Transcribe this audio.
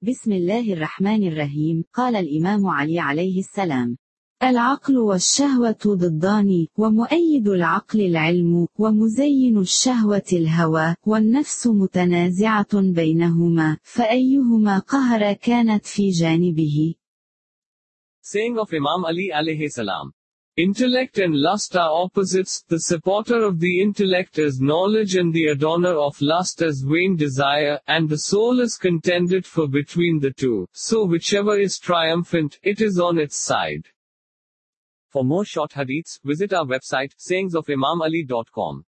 بسم الله الرحمن الرحيم. قال الإمام علي عليه السلام: العقل والشهوة ضدان، ومؤيد العقل العلم، ومزين الشهوة الهوى، والنفس متنازعة بينهما، فأيهما قهر كانت في جانبه. Saying of Imam Ali alayhi salam. Intellect and lust are opposites, the supporter of the intellect is knowledge and the adorner of lust is vain desire, and the soul is contended for between the two, so whichever is triumphant, it is on its side. For more short hadiths, visit our website, sayingsofimamali.com.